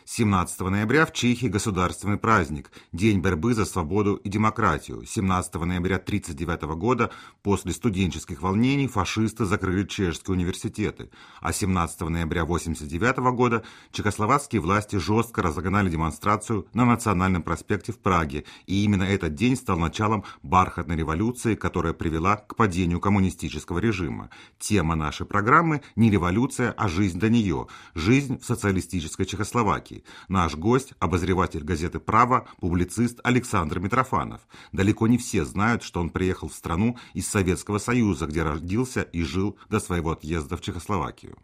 17 ноября в Чехии государственный праздник – День борьбы за свободу и демократию. 17 ноября 1939 года после студенческих волнений фашисты закрыли чешские университеты, а 17 ноября 1989 года чехословацкие власти жестко разогнали демонстрацию на Национальном проспекте в Праге, и именно этот день стал началом бархатной революции, которая привела к падению коммунистического режима. Тема нашей программы – не революция, а жизнь до нее, жизнь в социалистической Чехословакии. Наш гость – обозреватель газеты «Право», публицист Александр Митрофанов. Далеко не все знают, что он приехал в страну из Советского Союза, где родился и жил до своего отъезда в Чехословакию.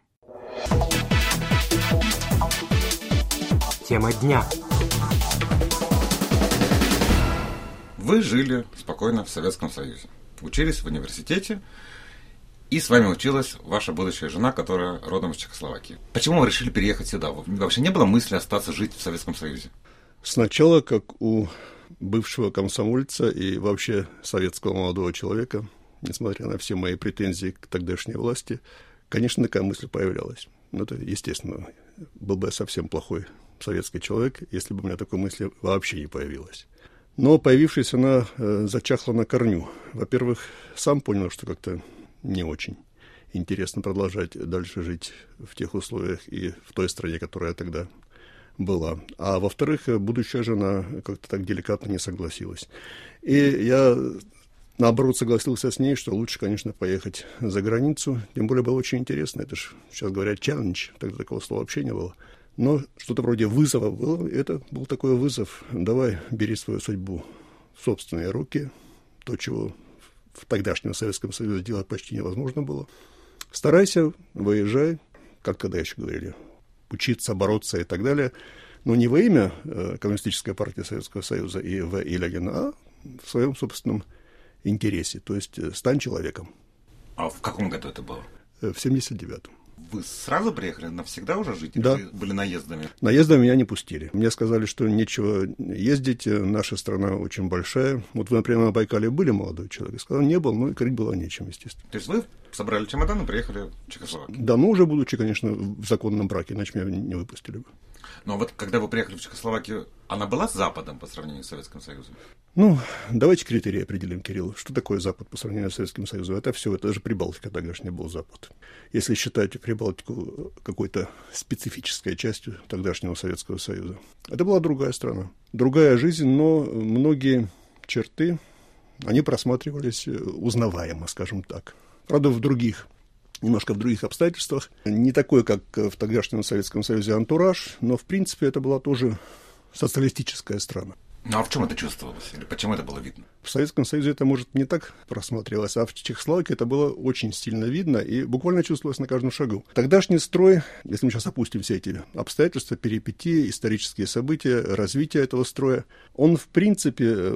Тема дня. Вы жили спокойно в Советском Союзе, учились в университете, и с вами училась ваша будущая жена, которая родом из Чехословакии. Почему вы решили переехать сюда? Вообще не было мысли остаться жить в Советском Союзе? Сначала, как у бывшего комсомольца и вообще советского молодого человека, несмотря на все мои претензии к тогдашней власти, конечно, такая мысль появлялась. Ну, это, естественно, был бы я совсем плохой советский человек, если бы у меня такой мысли вообще не появилась. Но появившись, она зачахла на корню. Во-первых, сам понял, что как-то не очень интересно продолжать дальше жить в тех условиях и в той стране, которая тогда была. А во-вторых, будущая жена как-то так деликатно не согласилась. И я, наоборот, согласился с ней, что лучше, конечно, поехать за границу. Тем более было очень интересно. Это же, сейчас говорят, челлендж. Тогда такого слова вообще не было. Но что-то вроде вызова было. Это был такой вызов. Давай, бери свою судьбу в собственные руки. То, чего в тогдашнем Советском Союзе делать почти невозможно было. Старайся, выезжай, как тогда еще говорили, учиться, бороться и так далее. Но не во имя Коммунистической партии Советского Союза и В.И. Ленина, а в своем собственном интересе. То есть стань человеком. А в каком году это было? В 79-м. Вы сразу приехали навсегда уже жить? Да. Или были наездами? Наездами меня не пустили. Мне сказали, что нечего ездить, наша страна очень большая. Вот вы, например, на Байкале были, молодой человек? Я сказал, не был, но и говорить было нечем, естественно. То есть вы собрали чемодан и приехали в Чехословакию? Да, ну уже будучи, конечно, в законном браке, иначе меня не выпустили бы. Но вот когда вы приехали в Чехословакию, она была Западом по сравнению с Советским Союзом? Ну, давайте критерии определим, Кирилл. Что такое Запад по сравнению с Советским Союзом? Это все, это же Прибалтика тогдашняя был Запад. Если считать Прибалтику какой-то специфической частью тогдашнего Советского Союза. Это была другая страна. Другая жизнь, но многие черты, они просматривались узнаваемо, скажем так. Правда, немножко в других обстоятельствах. Не такой, как в тогдашнем Советском Союзе антураж, но, в принципе, это была тоже социалистическая страна. Ну, а в чем это чувствовалось? Или почему это было видно? В Советском Союзе это, может, не так просматривалось, а в Чехословакии это было очень сильно видно и буквально чувствовалось на каждом шагу. Тогдашний строй, если мы сейчас опустим все эти обстоятельства, перипетии, исторические события, развитие этого строя, он, в принципе,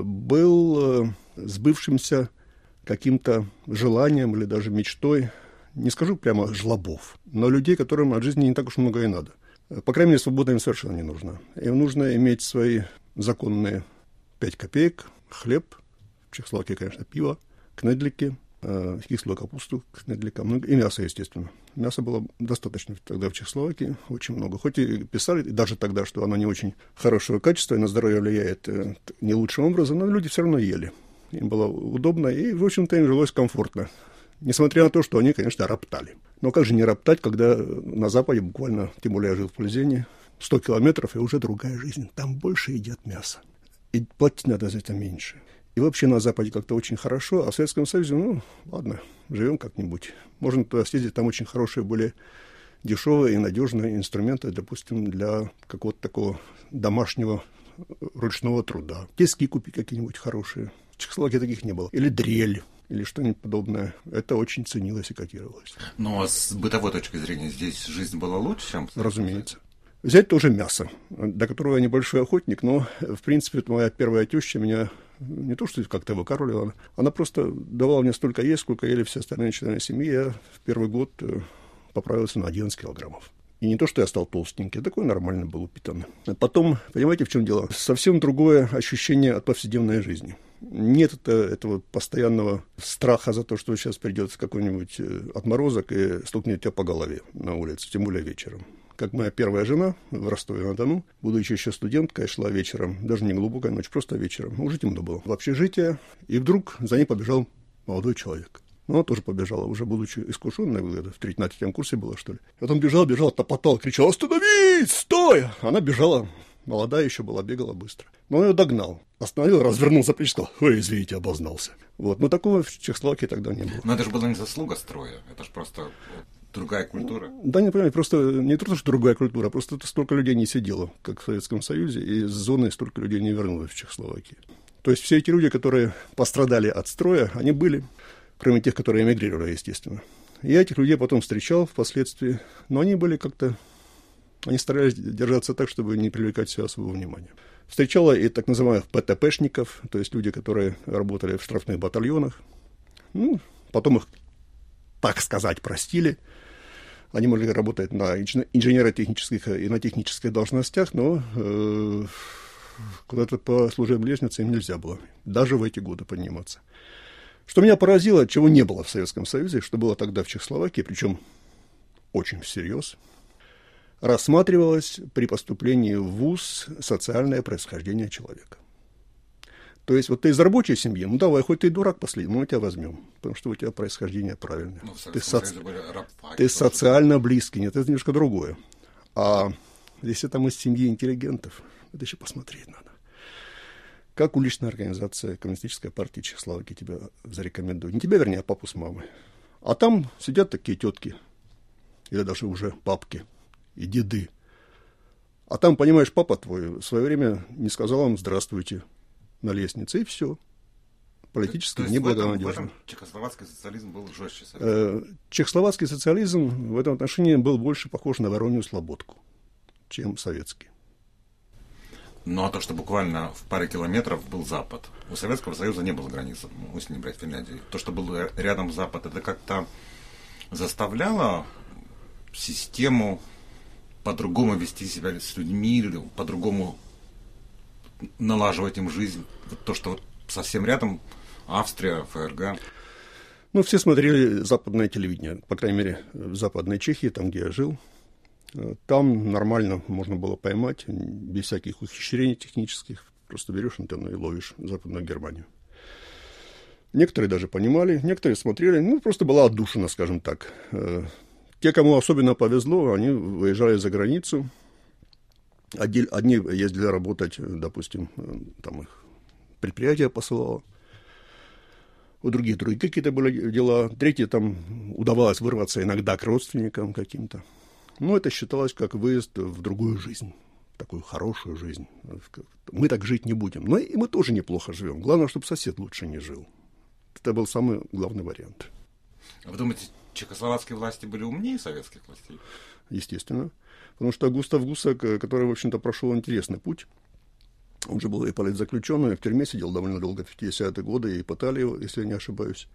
был сбывшимся каким-то желанием или даже мечтой, не скажу прямо жлобов, но людей, которым от жизни не так уж много и надо. По крайней мере, свобода им совершенно не нужна. Им нужно иметь свои законные 5 копеек, хлеб, в Чехословакии, конечно, пиво, кнедлики, кислую капусту к кнедликам, и мясо, естественно. Мяса было достаточно тогда в Чехословакии, очень много. Хоть и писали, даже тогда, что оно не очень хорошего качества и на здоровье влияет не лучшим образом, но люди все равно ели. Им было удобно, и, в общем-то, им жилось комфортно. Несмотря на то, что они, конечно, роптали. Но как же не роптать, когда на Западе буквально, тем более я жил в Пльзене, 100 километров, и уже другая жизнь. Там больше едят мясо. И платить надо за это меньше. И вообще на Западе как-то очень хорошо, а в Советском Союзе, ну, ладно, живем как-нибудь. Можно туда съездить, там очень хорошие, более дешевые и надежные инструменты, допустим, для какого-то такого домашнего ручного труда. Тиски купить какие-нибудь хорошие. В Чехословакии таких не было. Или дрель. Или что-нибудь подобное. Это очень ценилось и котировалось. Но с бытовой точки зрения здесь жизнь была лучше, чем... Разумеется. Взять тоже мясо, до которого я небольшой охотник, но, в принципе, моя первая теща меня не то что как-то выкармливала, она просто давала мне столько есть, сколько ели все остальные члены семьи. Я в первый год поправился на 11 килограммов. И не то, что я стал толстенький, такой нормально был упитанный. Потом, понимаете, в чем дело? Совсем другое ощущение от повседневной жизни. Нет этого постоянного страха за то, что сейчас придет какой-нибудь отморозок и стукнет тебя по голове на улице, тем более вечером. как моя первая жена в Ростове-на-Дону, будучи еще студенткой, шла вечером, даже не глубокая ночь, просто вечером, уже темно было, в общежитие, и вдруг за ней побежал молодой человек. Но она тоже побежала, уже будучи искушенной, на третьем курсе была, что ли. И вот он бежал, топотал, кричал: «Остановись! Стой!» Она бежала, молодая еще была, бегала быстро. Но он ее догнал, остановил, развернул за плечи, сказал: «Ой, извините, обознался». Вот. Но такого в Чехословакии тогда не было. Но это же была не заслуга строя, это же просто другая культура. Да, не понимаю, просто не то, что другая культура, просто столько людей не сидело, как в Советском Союзе, и с зоны столько людей не вернулось в Чехословакии. То есть все эти люди, которые пострадали от строя, они были, кроме тех, которые эмигрировали, естественно. Я этих людей потом встречал впоследствии, но они были как-то, они старались держаться так, чтобы не привлекать себя своего внимания. Встречала и так называемых ПТПшников, то есть люди, которые работали в штрафных батальонах. Ну, потом их, так сказать, простили. Они могли работать на инженерно-технических и на технических должностях, но куда-то по служебной лестнице им нельзя было, даже в эти годы подниматься. Что меня поразило, чего не было в Советском Союзе, что было тогда в Чехословакии, причем очень всерьез, рассматривалось при поступлении в вуз социальное происхождение человека. То есть вот ты из рабочей семьи, ну давай, хоть ты и дурак последний, мы тебя возьмем, потому что у тебя происхождение правильное. Ты социально близкий, нет, это немножко другое. А если там из семьи интеллигентов, это еще посмотреть надо. Как уличная организация Коммунистической партии Чехословакии тебя зарекомендует. Не тебя, вернее, а папу с мамой. А там сидят такие тетки, или даже уже бабки и деды. А там, понимаешь, папа твой в свое время не сказал вам «здравствуйте» на лестнице, и все. Политически неблагонадежно. В этом чехословацкий социализм был жестче. Чехословацкий социализм в этом отношении был больше похож на Воронью слободку, чем советский. Ну, а то, что буквально в паре километров был Запад. У Советского Союза не было границы, если не брать Финляндию. То, что был рядом Запад, это как-то заставляло систему по-другому вести себя с людьми, или по-другому налаживать им жизнь. То, что вот совсем рядом Австрия, ФРГ. Ну, все смотрели западное телевидение, по крайней мере, в Западной Чехии, там, где я жил. Там нормально можно было поймать, без всяких ухищрений технических. Просто берешь антенну и ловишь Западную Германию. Некоторые даже понимали, некоторые смотрели. Ну, просто была отдушина, скажем так. Те, кому особенно повезло, они выезжали за границу. Одни ездили работать, допустим, там их предприятие посылало. У других какие-то были дела. Третьи там удавалось вырваться иногда к родственникам каким-то. Ну, это считалось как выезд в другую жизнь, в такую хорошую жизнь. Мы так жить не будем. Но и мы тоже неплохо живем. Главное, чтобы сосед лучше не жил. Это был самый главный вариант. Вы думаете, чехословацкие власти были умнее советских властей? Естественно. Потому что Густав Гусак, который, в общем-то, прошел интересный путь, он же был и политзаключенный, в тюрьме сидел довольно долго, в 50-е годы, и пытали его, если я не ошибаюсь.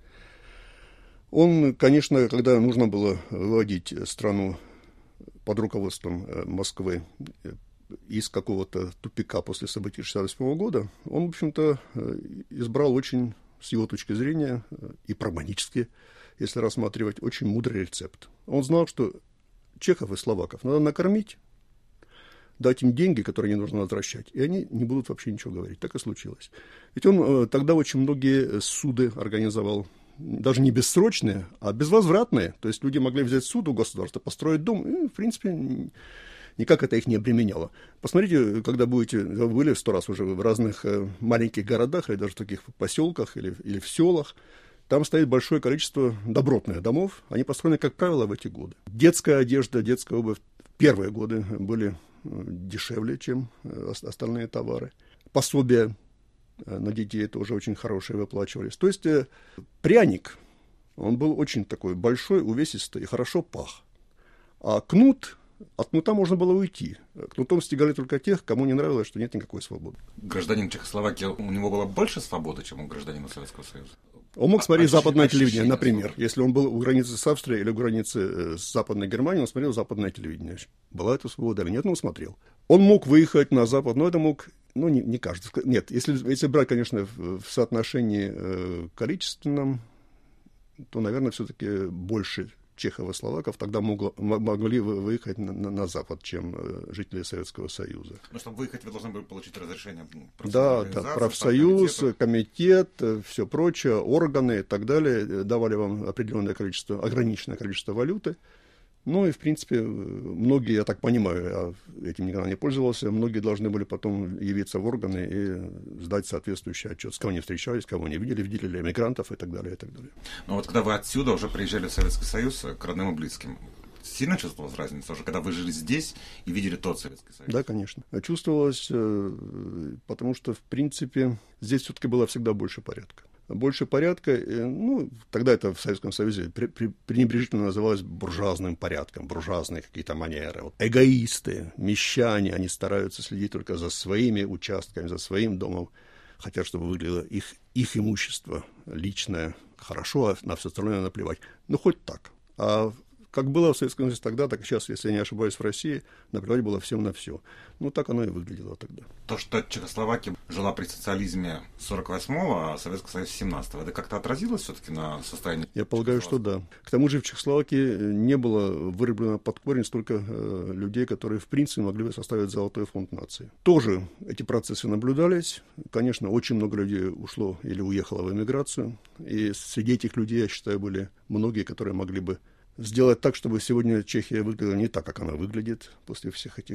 Он, конечно, когда нужно было выводить страну под руководством Москвы из какого-то тупика после событий 1968 года, он, в общем-то, избрал очень, с его точки зрения, и прагматически, если рассматривать, очень мудрый рецепт. Он знал, что чехов и словаков надо накормить, дать им деньги, которые не нужно возвращать, и они не будут вообще ничего говорить. Так и случилось. Ведь он тогда очень многие суды организовал, даже не бессрочные, а безвозвратные. То есть люди могли взять суд у государства, построить дом, и, в принципе, никак это их не обременяло. Посмотрите, когда вы были 100 раз уже в разных маленьких городах, или даже в таких поселках, или в селах, там стоит большое количество добротных домов, они построены, как правило, в эти годы. Детская одежда, детская обувь в первые годы были дешевле, чем остальные товары. Пособия на детей тоже очень хорошие выплачивались. То есть пряник, он был очень такой большой, увесистый и хорошо пах. А кнут, от кнута можно было уйти. Кнутом стегали только тех, кому не нравилось, что нет никакой свободы. Гражданин Чехословакии, у него было больше свободы, чем у гражданина Советского Союза? Он мог смотреть западное телевидение, например. Если он был у границы с Австрией или у границы с Западной Германией, он смотрел западное телевидение. Была это свобода или нет, но он смотрел. Он мог выехать на Запад, но это мог, не каждый. Нет, если брать, конечно, в соотношении количественном, то, наверное, все-таки больше чехов и словаков тогда могли выехать на Запад, чем жители Советского Союза. Но чтобы выехать, вы должны были получить разрешение профсоюз, комитет, все прочее, органы и так далее давали вам ограниченное количество валюты. Ну и, в принципе, многие, я так понимаю, я этим никогда не пользовался, многие должны были потом явиться в органы и сдать соответствующий отчет, с кого они встречались, кого не видели ли эмигрантов и так далее, и так далее. Но вот когда вы отсюда уже приезжали в Советский Союз к родным и близким, сильно чувствовалась разница уже, когда вы жили здесь и видели тот Советский Союз? Да, конечно. Чувствовалось, потому что, в принципе, здесь все-таки было всегда больше порядка. Больше порядка, ну, тогда это в Советском Союзе пренебрежительно называлось буржуазным порядком, буржуазные какие-то манеры. Вот. Эгоисты, мещане, они стараются следить только за своими участками, за своим домом, хотят, чтобы выглядело их имущество личное хорошо, а на все остальное наплевать. Ну, хоть так. А как было в Советском Союзе тогда, так и сейчас, если я не ошибаюсь, в России, наплевать было всем на все. Ну, так оно и выглядело тогда. То, что Чехословакия жила при социализме 48-го, а Советский Союз 17-го, это как-то отразилось все-таки на состоянии? Я полагаю, что да. К тому же в Чехословакии не было вырублено под корень столько людей, которые, в принципе, могли бы составить золотой фонд нации. Тоже эти процессы наблюдались. Конечно, очень много людей ушло или уехало в эмиграцию. И среди этих людей, я считаю, были многие, которые могли бы сделать так, чтобы сегодня Чехия выглядела не так, как она выглядит после всех этих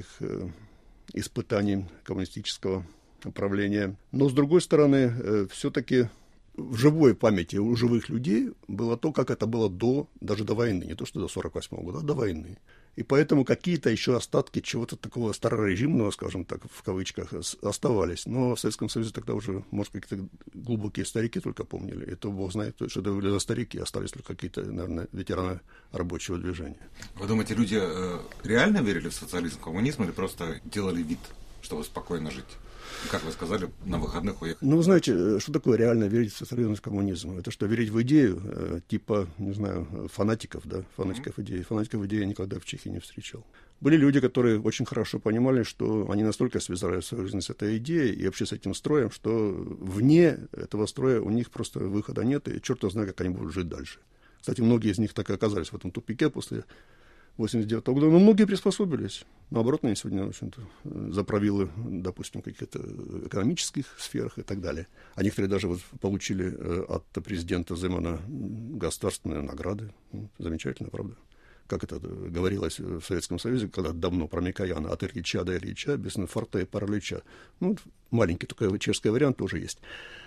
испытаний коммунистического правления. Но, с другой стороны, все-таки в живой памяти у живых людей было то, как это было даже до войны. Не то, что до 48-го года, а до войны. И поэтому какие-то еще остатки чего-то такого старорежимного, скажем так, в кавычках, оставались. Но в Советском Союзе тогда уже, может, какие-то глубокие старики только помнили. Это бог знает, что это были за старики, остались только какие-то, наверное, ветераны рабочего движения. Вы думаете, люди реально верили в социализм, коммунизм или просто делали вид, чтобы спокойно жить? И, как вы сказали, на выходных уехать? Ну, вы знаете, что такое реально верить в социализм и в коммунизм? Это что, верить в идею, типа, не знаю, фанатиков, да, фанатиков идеи. Фанатиков идеи я никогда в Чехии не встречал. Были люди, которые очень хорошо понимали, что они настолько связали свою жизнь с этой идеей и вообще с этим строем, что вне этого строя у них просто выхода нет, и черт знает, как они будут жить дальше. Кстати, многие из них так и оказались в этом тупике после 1989 года, но многие приспособились. Наоборот, они сегодня, в общем-то, заправилы, допустим, в каких-то экономических сферах и так далее. А некоторые даже вот получили от президента Земана государственные награды. Замечательно, правда? Как это говорилось в Советском Союзе, когда давно про Микояна, от Ильича до Ильича, без форте и паралича. Ну, маленький такой чешский вариант тоже есть.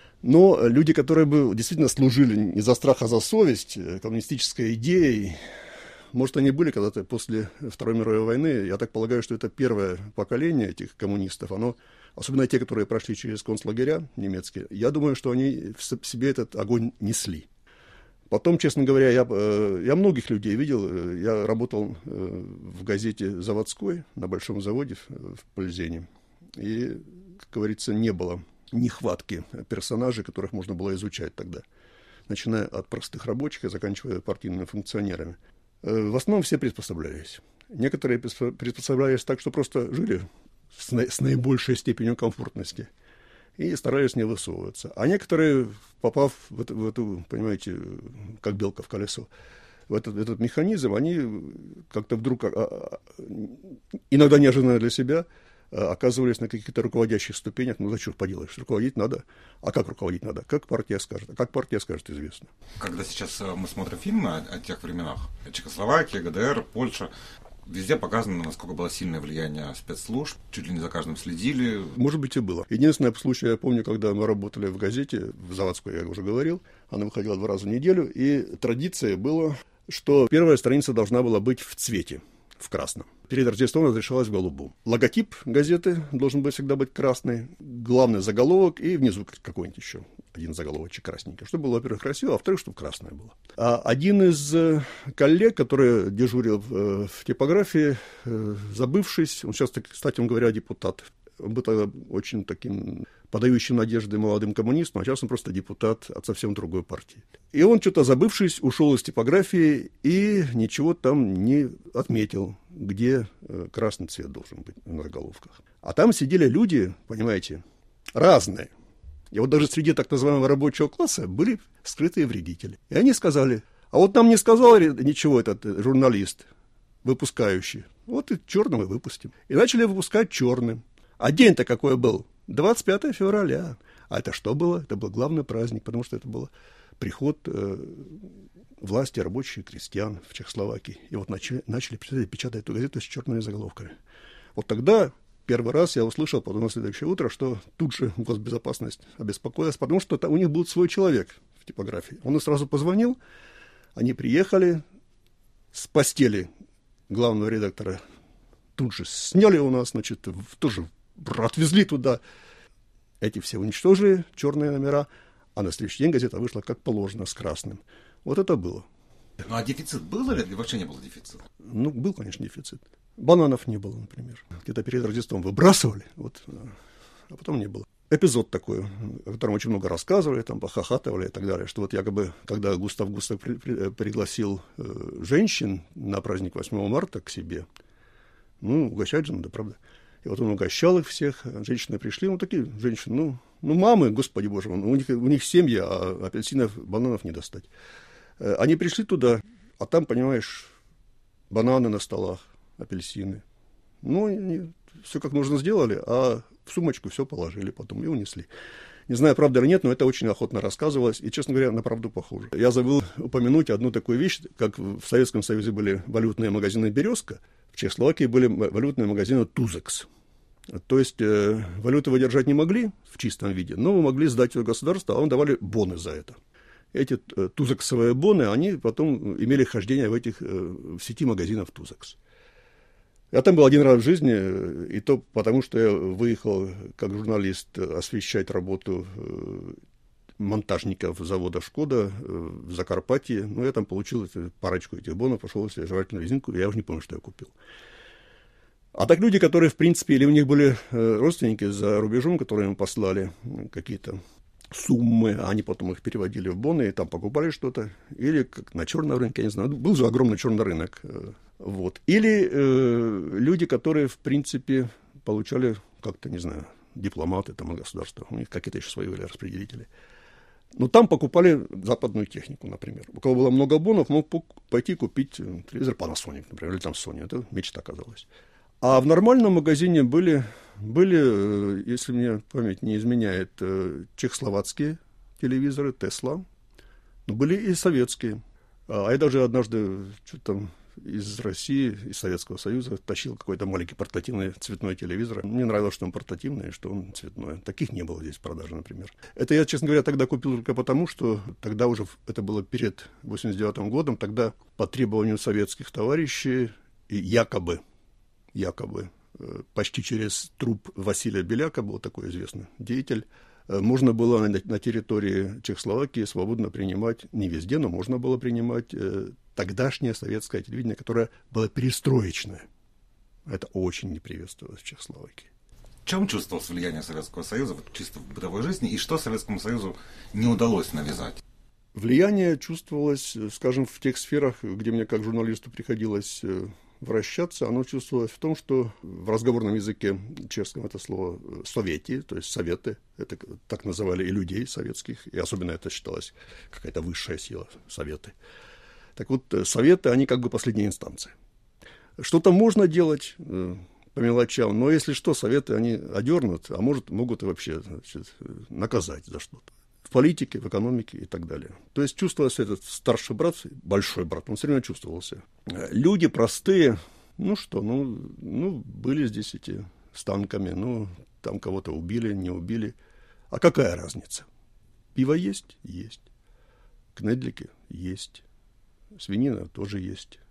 Но люди, которые бы действительно служили не за страх, а за совесть коммунистической идеей, может, они были когда-то после Второй мировой войны. Я так полагаю, что это первое поколение этих коммунистов. Оно, особенно те, которые прошли через концлагеря немецкие, я думаю, что они в себе этот огонь несли. Потом, честно говоря, я многих людей видел. Я работал в газете «Заводской» на большом заводе в Пльзене. И, как говорится, не было нехватки персонажей, которых можно было изучать тогда. Начиная от простых рабочих и заканчивая партийными функционерами. В основном все приспособлялись. Некоторые приспособлялись так, что просто жили с наибольшей степенью комфортности и старались не высовываться. А некоторые, попав в эту, понимаете, как белка в колесо, в этот механизм, они как-то вдруг, иногда неожиданно для себя, оказывались на каких-то руководящих ступенях. Ну, за что поделаешь, руководить надо. А как руководить надо? Как партия скажет. А как партия скажет, известно. Когда сейчас мы смотрим фильмы о тех временах, Чехословакия, ГДР, Польша, везде показано, насколько было сильное влияние спецслужб, чуть ли не за каждым следили. Может быть, и было. Единственный случай, я помню, когда мы работали в газете, в Заводской, я уже говорил, она выходила 2 раза в неделю, и традицией было, что первая страница должна была быть в цвете, в красном. Перед Рождеством разрешалось в голубом. Логотип газеты должен был всегда быть красный, главный заголовок и внизу какой-нибудь еще один заголовочек красненький, чтобы было, во-первых, красиво, а во-вторых, чтобы красное было. А один из коллег, который дежурил в типографии, забывшись, он сейчас, кстати говоря, депутат, он был тогда очень таким подающим надежды молодым коммунистам, а сейчас он просто депутат от совсем другой партии. И он, что-то забывшись, ушел из типографии и ничего там не отметил, где красный цвет должен быть на заголовках. А там сидели люди, понимаете, разные. И вот даже среди так называемого рабочего класса были скрытые вредители. И они сказали: А вот нам не сказал ничего этот журналист, выпускающий. Вот и черным и выпустим. И начали выпускать черным. А день-то какой был? 25 февраля. А это что было? Это был главный праздник, потому что это был приход власти рабочих и крестьян в Чехословакии. И вот начали печатать эту газету с черными заголовками. Вот тогда первый раз я услышал, потом на следующее утро, что тут же госбезопасность обеспокоилась, потому что у них был свой человек в типографии. Он и сразу позвонил, они приехали с постели главного редактора, тут же сняли у нас, значит, тоже отвезли туда. Эти все уничтожили, черные номера, а на следующий день газета вышла как положено, с красным. Вот это было. Ну, а дефицит был или вообще не было дефицита? Ну, был, конечно, дефицит. Бананов не было, например. Где-то перед Рождеством выбрасывали, вот, а потом не было. Эпизод такой, о котором очень много рассказывали, там, похохатывали и так далее, что вот якобы, когда Густав Густав пригласил женщин на праздник 8 марта к себе, ну, угощать же надо, правда. И вот он угощал их всех, женщины пришли, ну, такие женщины, ну мамы, господи боже мой, у них семьи, а апельсинов, бананов не достать. Они пришли туда, а там, понимаешь, бананы на столах, апельсины. Ну, они все как нужно сделали, а в сумочку все положили потом и унесли. Не знаю, правда или нет, но это очень охотно рассказывалось, и, честно говоря, на правду похоже. Я забыл упомянуть одну такую вещь, как в Советском Союзе были валютные магазины «Березка», в Чехословакии были валютные магазины «Тузекс». То есть валюты вы держать не могли в чистом виде, но вы могли сдать ее государству, а вам давали боны за это. Эти тузексовые боны, они потом имели хождение в сети магазинов «Тузекс». Я там был один раз в жизни, и то потому, что я выехал как журналист освещать работу монтажников завода «Шкода» в Закарпатье. Ну, я там получил парочку этих бонов, пошел себе жевательную резинку, и я уже не помню, что я купил. А так люди, которые, в принципе, или у них были родственники за рубежом, которые им послали какие-то суммы, а они потом их переводили в боны и там покупали что-то, или как на черном рынке, я не знаю, был же огромный черный рынок. Вот. Или люди, которые, в принципе, получали как-то, не знаю, дипломаты там от государства, у них какие-то еще свои были распределители. Но там покупали западную технику, например. У кого было много бонов, мог пойти купить телевизор Panasonic, например, или там Sony. Это мечта оказалась. А в нормальном магазине были, если мне память не изменяет, чехословацкие телевизоры, Tesla, но были и советские. А я даже однажды что-то там из России, из Советского Союза тащил какой-то маленький портативный цветной телевизор. Мне нравилось, что он портативный, что он цветной. Таких не было здесь в продаже, например. Это я, честно говоря, тогда купил только потому, что тогда уже, это было перед 1989 годом, тогда по требованию советских товарищей и якобы почти через труп Василия Беляка, был такой известный деятель, можно было на территории Чехословакии свободно принимать, не везде, но можно было принимать тогдашнее советское телевидение, которое было перестроечное. Это очень не приветствовалось в Чехословакии. В чем чувствовалось влияние Советского Союза чисто в бытовой жизни, и что Советскому Союзу не удалось навязать? Влияние чувствовалось, скажем, в тех сферах, где мне как журналисту приходилось вращаться, оно чувствовалось в том, что в разговорном языке чешском это слово «совети», то есть «советы», это так называли и людей советских, и особенно это считалось какая-то высшая сила, советы. Так вот, советы, они как бы последняя инстанция. Что-то можно делать по мелочам, но если что, советы, они одернут, а могут и вообще, значит, наказать за что-то. В политике, в экономике и так далее. То есть чувствовался этот старший брат, большой брат, он все время чувствовался. Люди простые, были здесь эти с танками, там кого-то убили, не убили. А какая разница? Пиво есть? Есть. Кнедлики? Есть. Свинина тоже есть.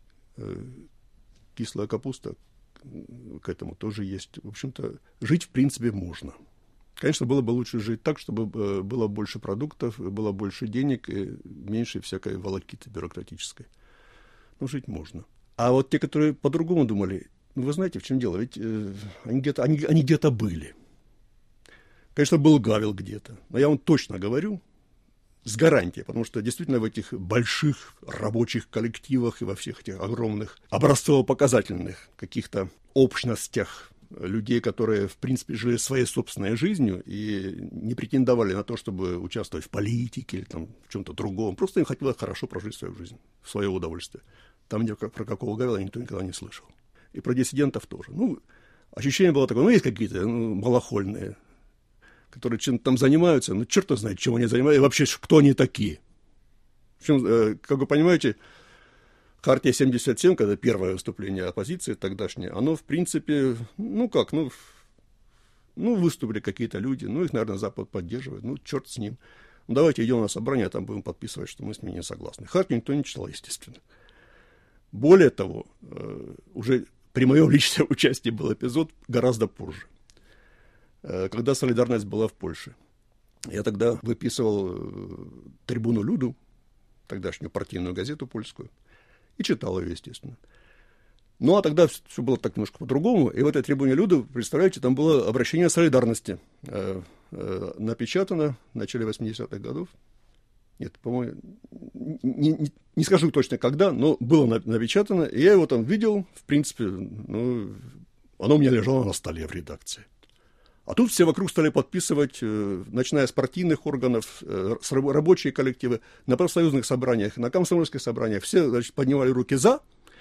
Кислая капуста к этому тоже есть. В общем-то, жить в принципе можно. Конечно, было бы лучше жить так, чтобы было больше продуктов, было больше денег и меньше всякой волокиты бюрократической. Но жить можно. А вот те, которые по-другому думали, вы знаете, в чем дело? Ведь они где-то были. Конечно, был Гавел где-то. Но я вам точно говорю, с гарантией, потому что действительно в этих больших рабочих коллективах и во всех этих огромных образцово-показательных каких-то общностях людей, которые, в принципе, жили своей собственной жизнью и не претендовали на то, чтобы участвовать в политике или там, в чем-то другом. Просто им хотелось хорошо прожить свою жизнь, в свое удовольствие. Там, где про какого Гавела никто никогда не слышал. И про диссидентов тоже. Ну, ощущение было такое, есть какие-то малохольные, которые чем-то там занимаются, черт знает, чем они занимаются, и вообще, кто они такие. Причем, как вы понимаете, Хартия 77, когда первое выступление оппозиции тогдашнее, оно, в принципе, выступили какие-то люди, их, наверное, Запад поддерживает, черт с ним. Давайте идем на собрание, там будем подписывать, что мы с ними не согласны. Хартию никто не читал, естественно. Более того, уже при моем личном участии был эпизод гораздо позже, когда солидарность была в Польше. Я тогда выписывал «Трибуну Люду», тогдашнюю партийную газету польскую, и читал ее, естественно. Ну, а тогда все было так немножко по-другому. И в этой «Трибуне Люду», представляете, там было обращение солидарности. Напечатано в начале 80-х годов. Нет, по-моему, не скажу точно когда, но было напечатано. И я его там видел, в принципе, оно у меня лежало на столе в редакции. А тут все вокруг стали подписывать, начиная с партийных органов, с рабочие коллективы, на профсоюзных собраниях, на комсомольских собраниях. Все, значит, поднимали руки «за»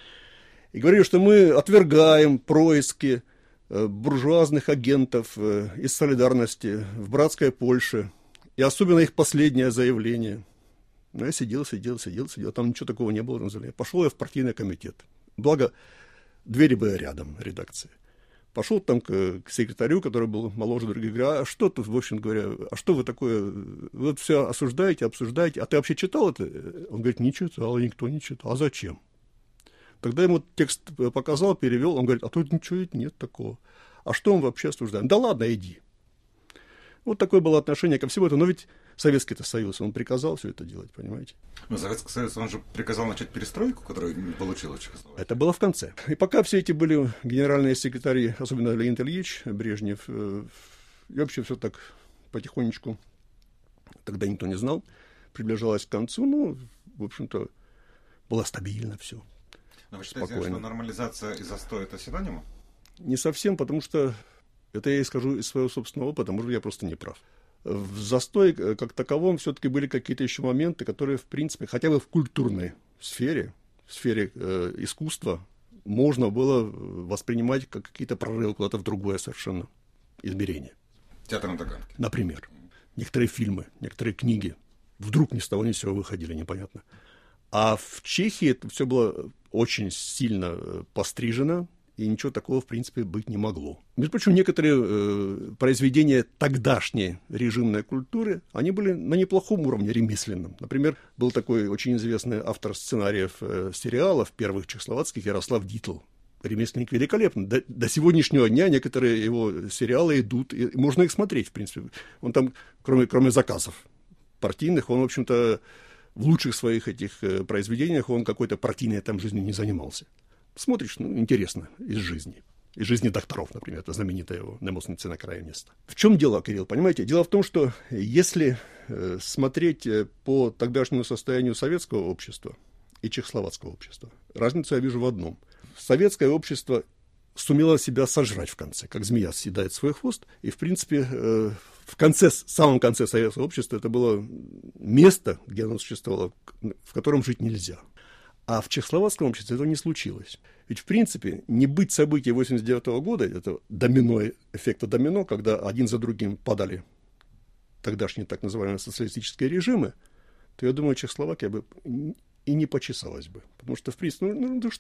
и говорили, что мы отвергаем происки буржуазных агентов из солидарности в братской Польше. И особенно их последнее заявление. Но я сидел, а там ничего такого не было. Пошел я в партийный комитет. Благо, двери были рядом редакции. Пошел там к секретарю, который был моложе других, говорю, а что тут, в общем говоря, а что вы такое, вы вот все осуждаете, обсуждаете, а ты вообще читал это? Он говорит, не читал, никто не читал, а зачем? Тогда ему текст показал, перевел, он говорит, а тут ничего нет такого. А что он вообще осуждает? Да ладно, иди. Вот такое было отношение ко всему этому, но ведь Советский-то Союз, он приказал все это делать, понимаете? Но Советский Союз, он же приказал начать перестройку, которую не получила Чехословакия. Это было в конце. И пока все эти были генеральные секретари, особенно Леонид Ильич Брежнев, и вообще все так потихонечку, тогда никто не знал, приближалось к концу, в общем-то, было стабильно все. Но вы считаете, что нормализация и застой — это синонимы? Не совсем, потому что, это я и скажу из своего собственного опыта, может быть, я просто не прав. В застой как таковом все-таки были какие-то еще моменты, которые, в принципе, хотя бы в культурной сфере, в сфере искусства, можно было воспринимать как какие-то прорывы куда-то в другое совершенно измерение. Театр на Таганке. Например. Некоторые фильмы, некоторые книги вдруг ни с того ни с сего выходили, непонятно. А в Чехии это все было очень сильно пострижено, и ничего такого, в принципе, быть не могло. Между прочим, некоторые произведения тогдашней режимной культуры, они были на неплохом уровне ремесленном. Например, был такой очень известный автор сценариев сериалов первых чехословацких Ярослав Дитл. Ремесленник великолепный. До сегодняшнего дня некоторые его сериалы идут, и можно их смотреть, в принципе. Он там, кроме заказов партийных, он, в общем-то, в лучших своих этих произведениях он какой-то партийной там жизнью не занимался. Смотришь, интересно, из жизни докторов, например, это знаменитая его «Немощница на краю места». В чем дело, Кирилл, понимаете? Дело в том, что если смотреть по тогдашнему состоянию советского общества и чехословацкого общества, разницу я вижу в одном. Советское общество сумело себя сожрать в конце, как змея съедает свой хвост, и, в принципе, в самом конце советского общества это было место, где оно существовало, в котором жить нельзя. А в чехословацком обществе этого не случилось. Ведь, в принципе, не быть событий 1989 года, это эффекта домино, когда один за другим падали тогдашние так называемые социалистические режимы, то, я думаю, Чехословакия бы и не почесалась бы. Потому что, в принципе,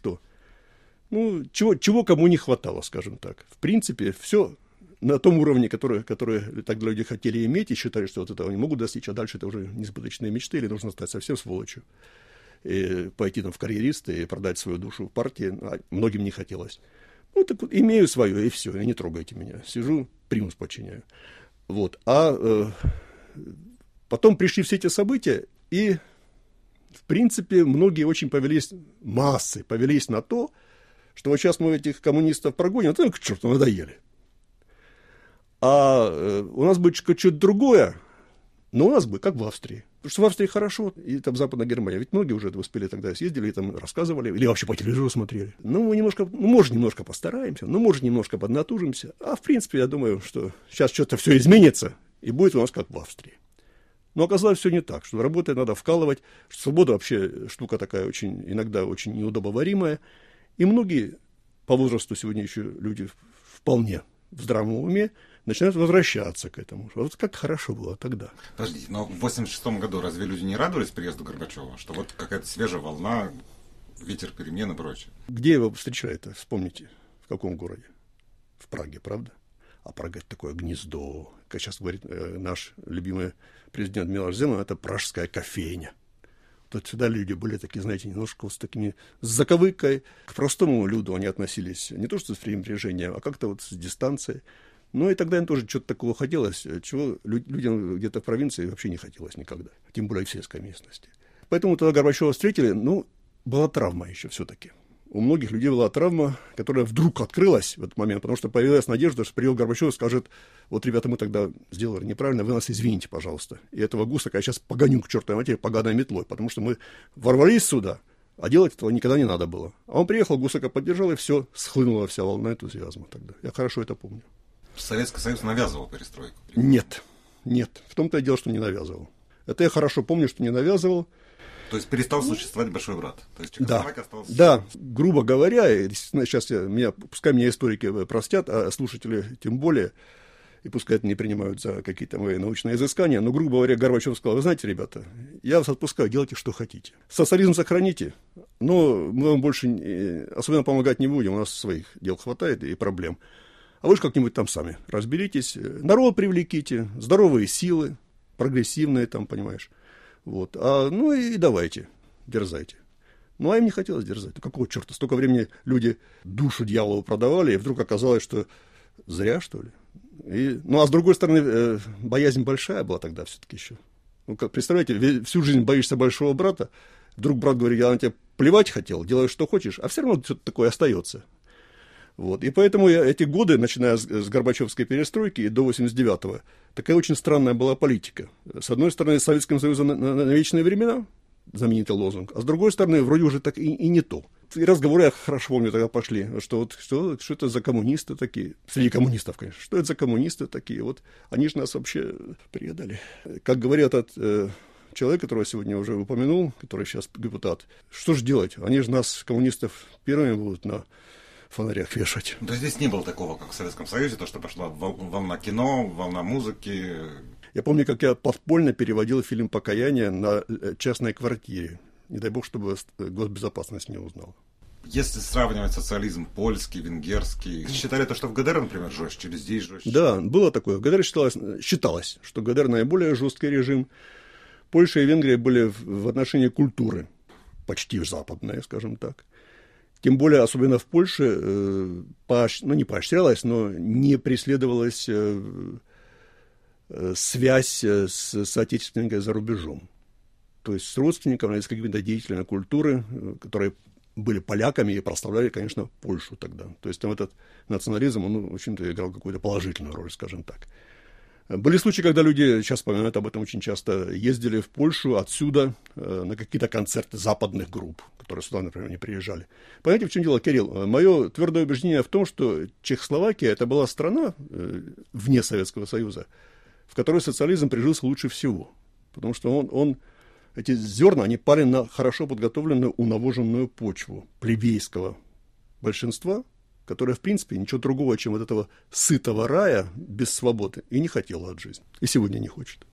чего кому не хватало, скажем так. В принципе, все на том уровне, который тогда люди хотели иметь и считали, что вот этого не могут достичь, а дальше это уже несбыточные мечты, или нужно стать совсем сволочью. И пойти там в карьеристы и продать свою душу в партии, многим не хотелось. Так вот, имею свое, и все, и не трогайте меня. Сижу, примус подчиняю. Вот. Потом пришли все эти события, и, в принципе, многие очень массы повелись на то, что вот сейчас мы этих коммунистов прогоним, к черту надоели. А у нас будет что-то другое, но у нас будет, как в Австрии. Потому что в Австрии хорошо, и там Западная Германия. Ведь многие уже успели тогда съездили, и там рассказывали, или вообще по телевизору смотрели. Ну, мы немножко, может, немножко постараемся, может, немножко поднатужимся. А в принципе, я думаю, что сейчас что-то все изменится, и будет у нас как в Австрии. Но оказалось все не так, что работать надо вкалывать, что свобода вообще штука такая очень, иногда очень неудобоваримая. И многие по возрасту сегодня еще люди вполне в здравом уме начинают возвращаться к этому. Вот как хорошо было тогда. Подождите, но в 1986 году разве люди не радовались приезду Горбачева? Что вот какая-то свежая волна, ветер перемен и прочее. Где его встречали-то? Вспомните, в каком городе? В Праге, правда? А Прага — это такое гнездо. Как сейчас говорит наш любимый президент Милош Земан, это пражская кофейня. Вот сюда люди были такие, знаете, немножко с такими, с заковыкой. К простому люду они относились не то что с пренебрежением, а как-то вот с дистанцией. Ну и тогда им тоже что-то такого хотелось, чего людям где-то в провинции вообще не хотелось никогда. Тем более в сельской местности. Поэтому тогда Горбачева встретили, была травма еще все-таки. У многих людей была травма, которая вдруг открылась в этот момент, потому что появилась надежда, что приехал Горбачев и скажет: вот, ребята, мы тогда сделали неправильно, вы нас извините, пожалуйста. И этого Гусака я сейчас погоню к чертовой матери поганой метлой, потому что мы ворвались сюда, а делать этого никогда не надо было. А он приехал, Гусака поддержал, и все, схлынула вся волна энтузиазма тогда. Я хорошо это помню. Советский Союз навязывал перестройку? Нет. В том-то и дело, что не навязывал. Это я хорошо помню, что не навязывал. То есть перестал существовать большой брат. То есть Чехословакия осталась... Да, грубо говоря, сейчас пускай меня историки простят, а слушатели тем более, и пускай это не принимают за какие-то мои научные изыскания, но, грубо говоря, Горбачев сказал: вы знаете, ребята, я вас отпускаю, делайте, что хотите. Социализм сохраните, но мы вам больше особенно помогать не будем, у нас своих дел хватает и проблем. А вы же как-нибудь там сами разберитесь, народ привлеките, здоровые силы, прогрессивные там, понимаешь. Вот. И давайте, дерзайте. А им не хотелось дерзать. Какого черта? Столько времени люди душу дьяволу продавали, и вдруг оказалось, что зря, что ли. А с другой стороны, боязнь большая была тогда все-таки еще. Представляете, всю жизнь боишься большого брата, вдруг брат говорит: я на тебя плевать хотел, делай, что хочешь, а все равно что-то такое остается. Вот. И поэтому эти годы, начиная с Горбачевской перестройки и до 89-го, такая очень странная была политика. С одной стороны, Советским Союзом на вечные времена, знаменитый лозунг, а с другой стороны, вроде уже так и не то. И разговоры, я хорошо помню, тогда пошли, что это за коммунисты такие, среди коммунистов, конечно, что это за коммунисты такие, вот они же нас вообще предали. Как говорят этот человек, которого я сегодня уже упомянул, который сейчас депутат, что же делать? Они же нас, коммунистов, первыми будут на фонарях вешать. Да здесь не было такого, как в Советском Союзе, то, что пошла волна кино, волна музыки. Я помню, как я подпольно переводил фильм «Покаяние» на частной квартире. Не дай бог, чтобы госбезопасность не узнала. Если сравнивать социализм польский, венгерский, считали то, что в ГДР, например, жестче, или здесь жестче? Да, было такое. В ГДР считалось, что ГДР наиболее жесткий режим. Польша и Венгрия были в отношении культуры почти западные, скажем так. Тем более, особенно в Польше, не поощрялась, но не преследовалась связь с соотечественниками за рубежом. То есть с родственниками, с какими-то деятелями культуры, которые были поляками и прославляли, конечно, Польшу тогда. То есть там этот национализм, он, в общем-то, играл какую-то положительную роль, скажем так. Были случаи, когда люди, сейчас вспоминают об этом очень часто, ездили в Польшу отсюда на какие-то концерты западных групп, которые сюда, например, не приезжали. Понимаете, в чем дело, Кирилл? Мое твердое убеждение в том, что Чехословакия — это была страна вне Советского Союза, в которой социализм прижился лучше всего. Потому что эти зерна, они пали на хорошо подготовленную унавоженную почву плебейского большинства, которая, в принципе, ничего другого, чем вот этого сытого рая без свободы, и не хотела от жизни. И сегодня не хочет.